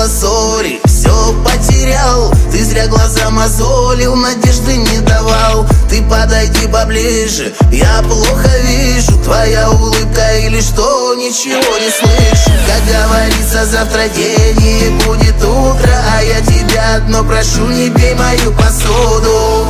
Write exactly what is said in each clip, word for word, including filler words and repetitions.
было ссоре, все потерял. Ты зря глаза мозолил, надежды не давал. Ты подойди поближе, я плохо вижу. Твоя улыбка или что, ничего не слышу. Как говорится, завтра день и будет утро, а я тебя одно прошу, не бей мою посуду.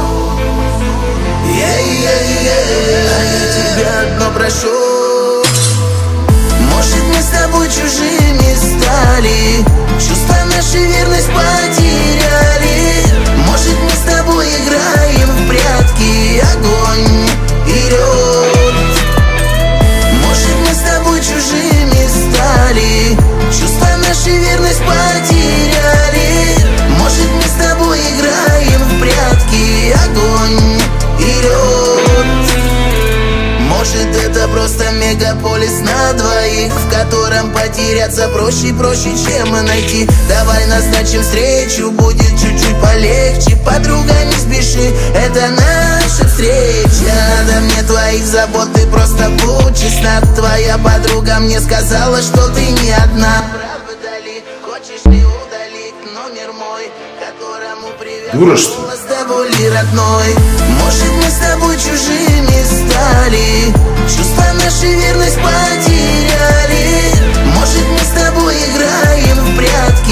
Yeah-yeah-yeah. А я тебя одно прошу. Может, мы с тобой чужими стали, чувства наши верность потеряли. Может, мы с тобой играем в прятки, огонь идет. Может, мы с тобой чужими стали, чувства наши верность потеряли. Может, мы с тобой играем в прятки, огонь идет. Может, это просто мегаполис на двоих, в котором потеряться проще и проще, чем найти. Давай назначим встречу, будет чуть-чуть полегче. Подруга, не спеши, это наша встреча. Да мне твоих забот, ты просто будь честна. Твоя подруга мне сказала, что ты не одна. Правда ли, хочешь ли удалить номер мой, которому привет голос до боли родной? Может, мы с тобой чужими стали, чувства наши верность потеряли. Может, мы с тобой играем в прятки,